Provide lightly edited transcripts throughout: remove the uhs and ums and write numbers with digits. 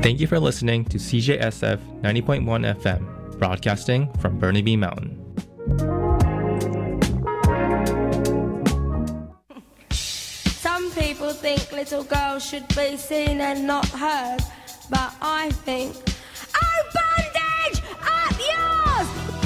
Thank you for listening to CJSF 90.1 FM, broadcasting from Burnaby Mountain. Some people think little girls should be seen and not heard, but I think, oh, bondage, up yours!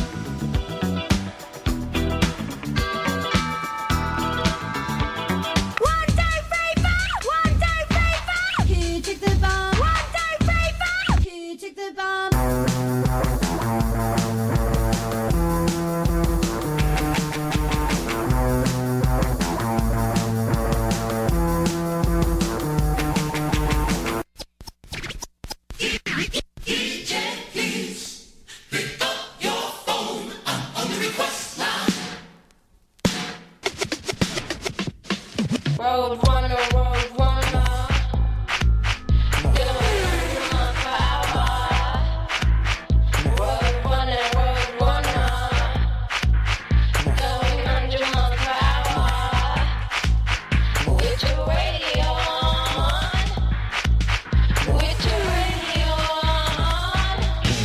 One, two, three, four! One, two, three, four! Who took the bomb? One, two, three, four! Who took the bomb? Road runner, road runner. Doing my power. Road runner. Going under my power. With your radio on. With your radio on.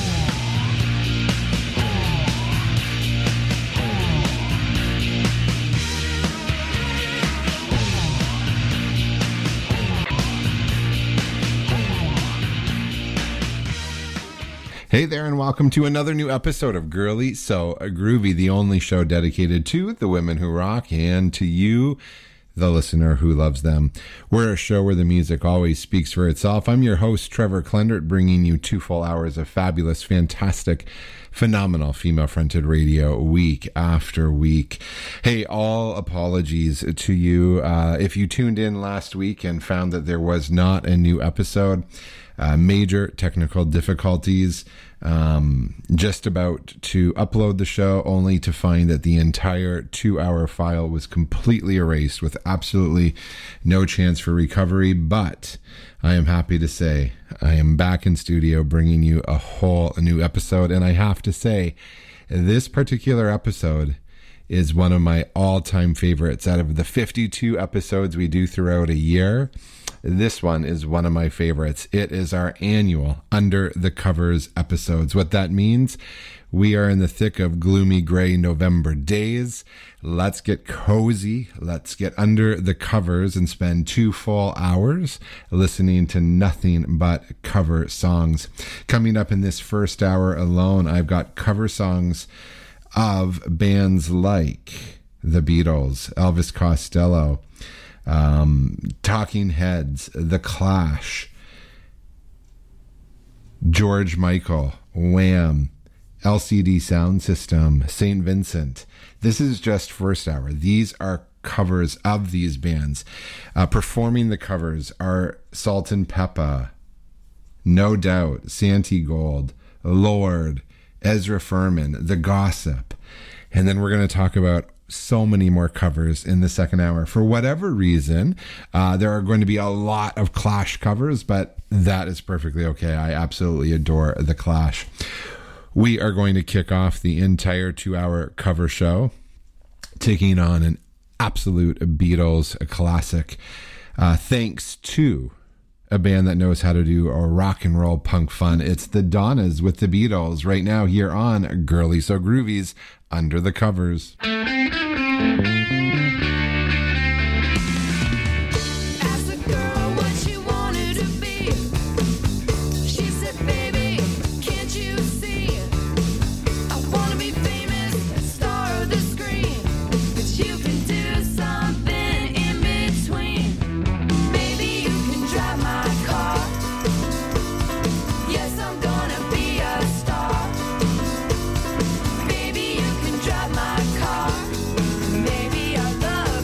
Hey there, and welcome to another new episode of Girly So Groovy, the only show dedicated to the women who rock and to you, the listener who loves them. We're a show where the music always speaks for itself. I'm your host, Trevor Klendert, bringing you 2 full hours of fabulous, fantastic, phenomenal female-fronted radio week after week. Hey, all apologies to you. If you tuned in last week and found that there was not a new episode, major technical difficulties, just about to upload the show, only to find that the entire 2-hour file was completely erased with absolutely no chance for recovery. But I am happy to say I am back in studio bringing you a whole new episode. And I have to say, this particular episode is one of my all-time favorites. Out of the 52 episodes we do throughout a year, this one is one of my favorites. It is our annual Under the Covers episodes. What that means, we are in the thick of gloomy gray November days. Let's get cozy. Let's get under the covers and spend 2 full hours listening to nothing but cover songs. Coming up in this first hour alone, I've got cover songs of bands like the Beatles, Elvis Costello, Talking Heads, The Clash, George Michael, Wham, LCD Sound System, St. Vincent. This is just first hour. These are covers of these bands. Performing the covers are Salt and Peppa, No Doubt, Santi Gold, Lord, Ezra Furman, The Gossip. And then we're going to talk about so many more covers in the second hour. For whatever reason, there are going to be a lot of Clash covers, but that is perfectly okay. I absolutely adore The Clash. We are going to kick off the entire 2-hour cover show, taking on an absolute Beatles classic, thanks to a band that knows how to do a rock and roll punk fun. It's the Donnas with the Beatles right now here on Girly So Groovy's Under the Covers. Drive my car, maybe I'll love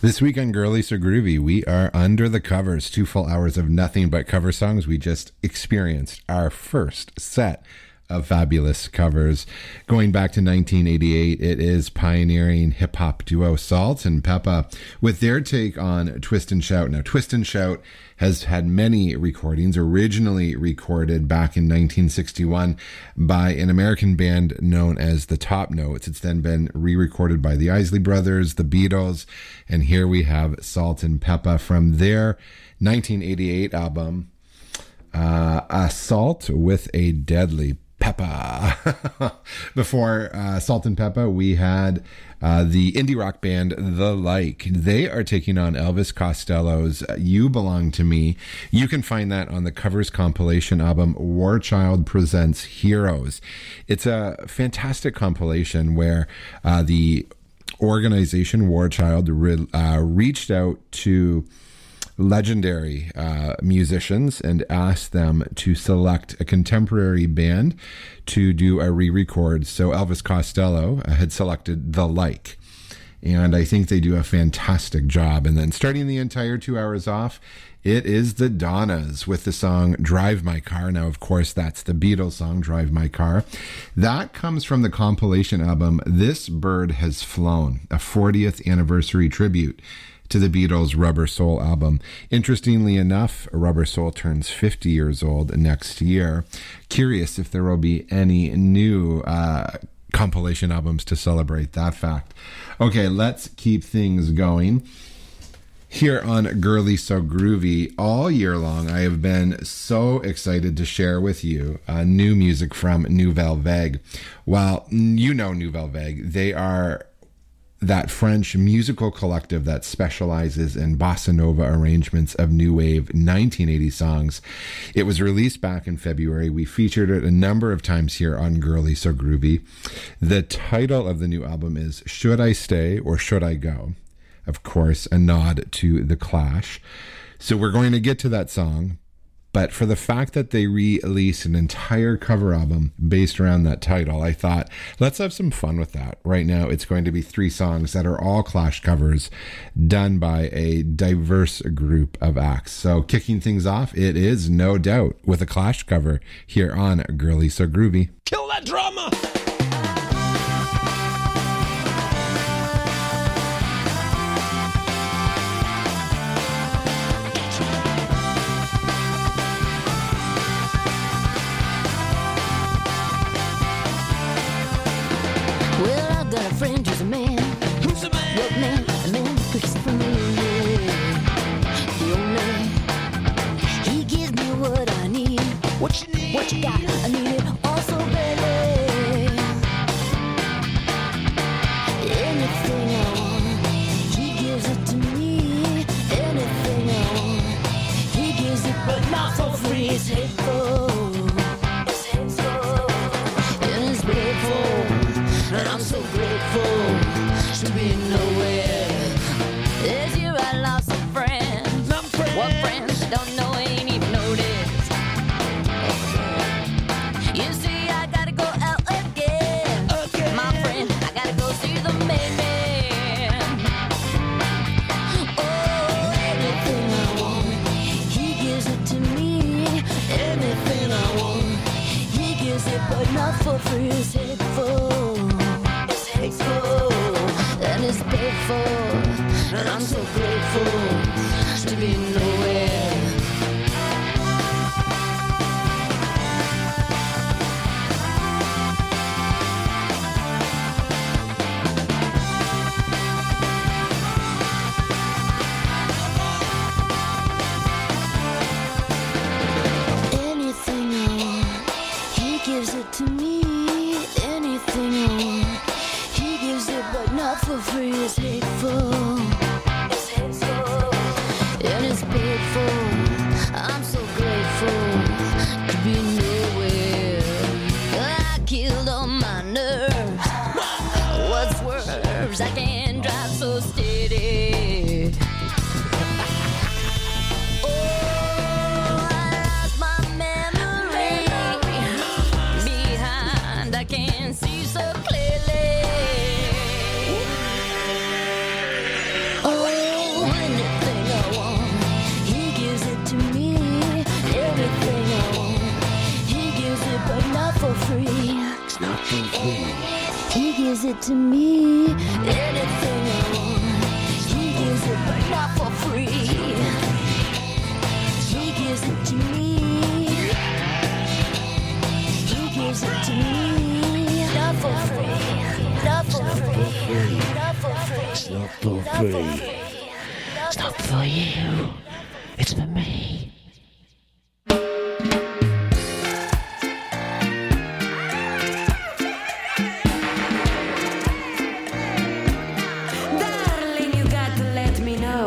This week on Girly So Groovy, we are under the covers. 2 full hours of nothing but cover songs. We just experienced our first set of fabulous covers. Going back to 1988, it is pioneering hip-hop duo Salt and Peppa with their take on Twist and Shout. Now, Twist and Shout has had many recordings, originally recorded back in 1961 by an American band known as the Top Notes. It's then been re-recorded by the Isley Brothers, the Beatles, and here we have Salt and Peppa from their 1988 album, Assault with a Deadly Peppa. Before Salt and Peppa, we had the indie rock band The Like. They are taking on Elvis Costello's You Belong to Me. You can find that on the Covers compilation album War Child Presents Heroes. It's a fantastic compilation where the organization War Child reached out to legendary musicians and asked them to select a contemporary band to do a re-record. So Elvis Costello had selected The Like, and I think they do a fantastic job. And then starting the entire 2 hours off, it is the Donnas with the song Drive My Car. Now, of course, that's the Beatles song, Drive My Car. That comes from the compilation album This Bird Has Flown, a 40th anniversary tribute to the Beatles' Rubber Soul album. Interestingly enough, Rubber Soul turns 50 years old next year. Curious if there will be any new compilation albums to celebrate that fact. Okay, let's keep things going. Here on Girly So Groovy, all year long, I have been so excited to share with you new music from Nouvelle Vague. Well, you know Nouvelle Vague. They are that French musical collective that specializes in bossa nova arrangements of new wave 1980 songs. It was released back in February. We featured it a number of times here on Girly So Groovy. The title of the new album is Should I Stay or Should I Go? Of course, a nod to The Clash. So we're going to get to that song, but for the fact that they released an entire cover album based around that title, I thought, let's have some fun with that. Right now, it's going to be 3 songs that are all Clash covers done by a diverse group of acts. So kicking things off, it is No Doubt with a Clash cover here on Girly So Groovy. Kill that drama! What you got? I need it also, baby. Anything I want, he gives it to me. Anything I want, he gives it, but not for free. It's hateful. It's hateful. And it's grateful. And I'm so grateful to be nowhere. This year I lost some friends. What friends don't know, ain't even noticed. You see, I gotta go out again. My friend, I gotta go see the main man. Oh, anything I want, he gives it to me. Anything I want, he gives it, but not for free. It's hateful. It's hateful. And it's painful. And I'm so grateful to be nowhere. To me, anything I want, he gives it, but not for free. It's hateful. It's hateful. And it's painful. I'm so grateful to be nowhere. I killed all my nerves. What swerves? I can't drive so steady. See so clearly. Oh, gives it to me. Anything I want, he gives it, but not for free. He gives it to me. He gives it to me. Not for free. Not for free. Not for free. It's not for free. It's not for you. It's for me. Darling, you got to let me know.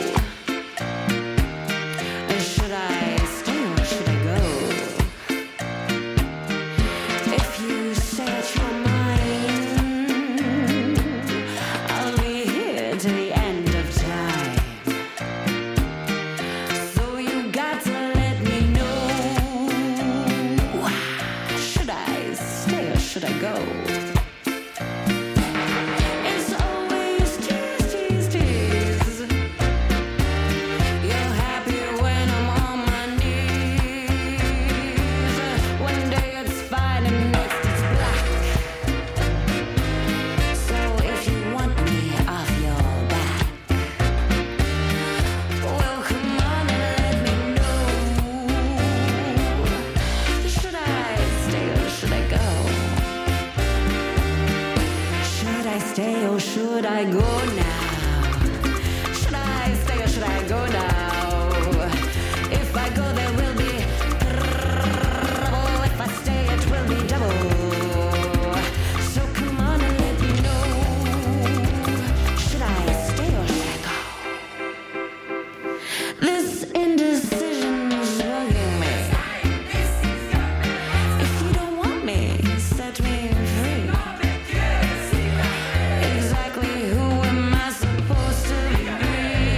Should I stay or should I go? If you set your mind, I'll be here till the end of time. So you got to let me know. Should I stay or should I go? It's always tease, tease, tease. You're happy when I'm on my knees. One day it's fine and next it's black. So if you want me off your back, well come on and let me know. Should I stay or should I go? Should I stay or should I go now? Should I stay or should I go now? If I go there will be trouble. If I stay it will be double. So come on and let me know. Should I stay or should I go? This indecision's bugging me. If you don't want me, set me free. Exactly who am I supposed to be?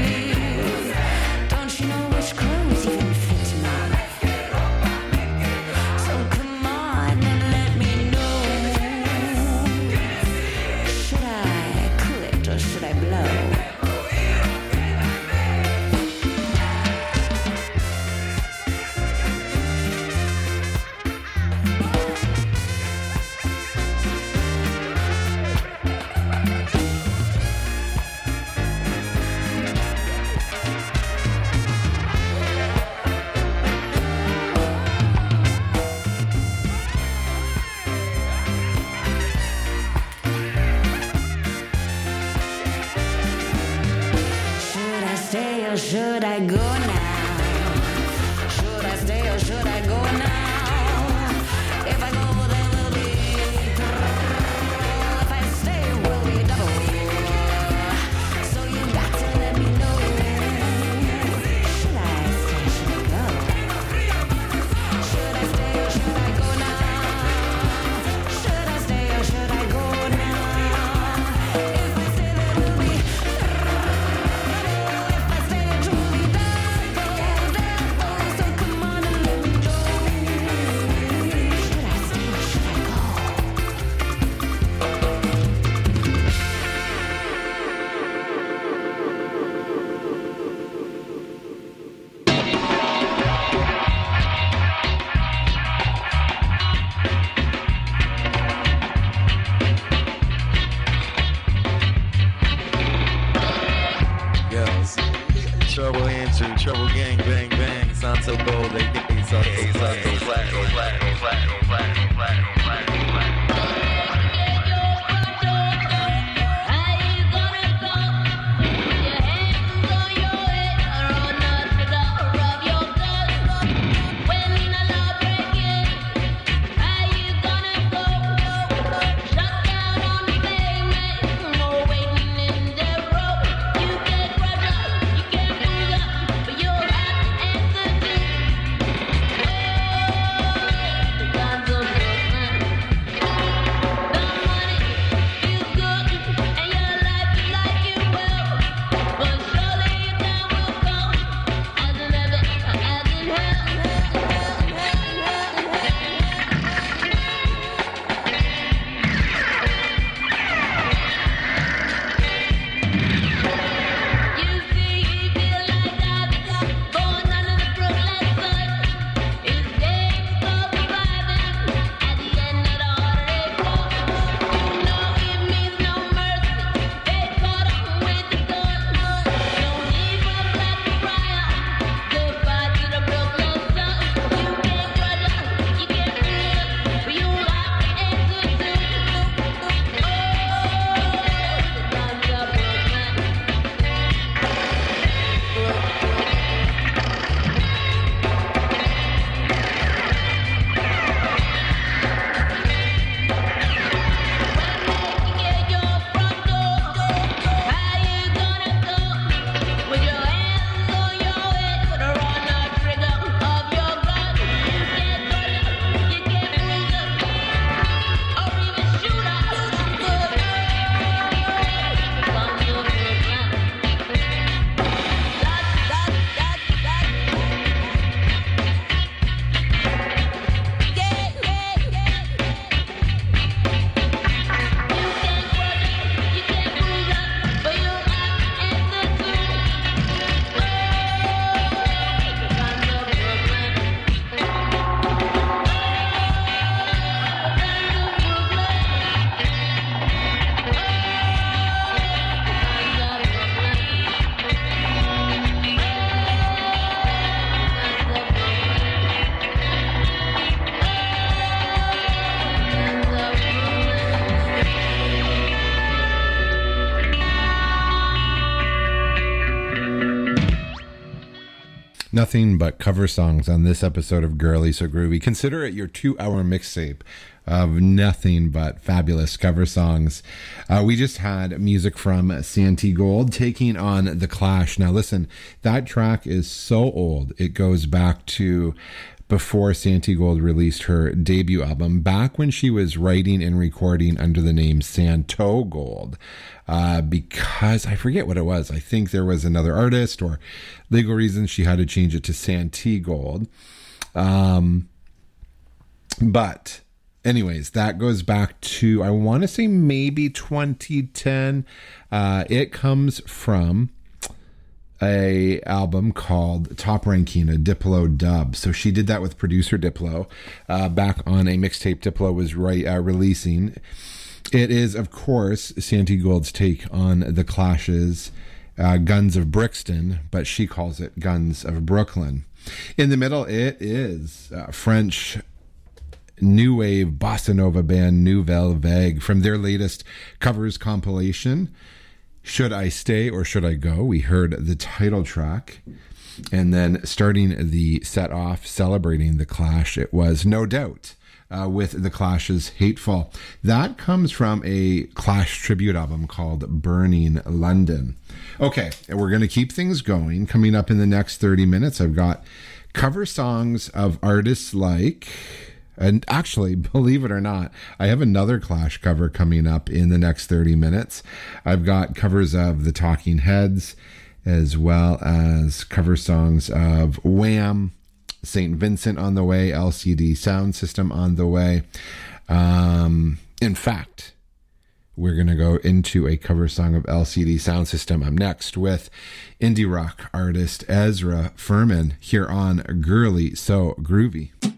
Don't you know which clothes even fit me? So come on and let me know. Should I cool it or should I blow? Should I stay or should I go now? Should I stay or should I go now? If I go, there will be trouble. If I stay, it will be double. So you got to let me know. Should I stay? Should I go? Should I stay or should I go now? Should I stay or should I go now? If I stay, there will be trouble. If I stay, it will be double. So come on and let me know. Should I stay or should I go? Girls, trouble into trouble gang bang bang. Santo gold, they think he's up to platinum, platinum, platinum, platinum, platinum, platinum, platinum, platinum. But you're Nothing but cover songs on this episode of Girly So Groovy. Consider it your 2-hour mixtape of nothing but fabulous cover songs. We just had music from Santi Gold taking on The Clash. Now listen, that track is so old. It goes back to before Santi Gold released her debut album, back when she was writing and recording under the name Santo Gold. Because I forget what it was. I think there was another artist or legal reasons she had to change it to Santi Gold. But anyways, that goes back to, I want to say maybe 2010. It comes from a album called Top Ranking, a Diplo dub. So she did that with producer Diplo back on a mixtape Diplo was releasing. It is, of course, Santi Gold's take on The Clash's Guns of Brixton, but she calls it Guns of Brooklyn. In the middle, it is French new wave bossa nova band Nouvelle Vague from their latest covers compilation, Should I Stay or Should I Go? We heard the title track. And then starting the set off, celebrating The Clash, it was No Doubt with The Clash's Hateful. That comes from a Clash tribute album called Burning London. Okay, and we're going to keep things going. Coming up in the next 30 minutes, I've got cover songs of artists like... And actually, believe it or not, I have another Clash cover coming up in the next 30 minutes. I've got covers of the Talking Heads, as well as cover songs of Wham, St. Vincent on the way, LCD Sound System on the way. In fact, we're going to go into a cover song of LCD Sound System. I'm next with indie rock artist Ezra Furman here on Girly So Groovy.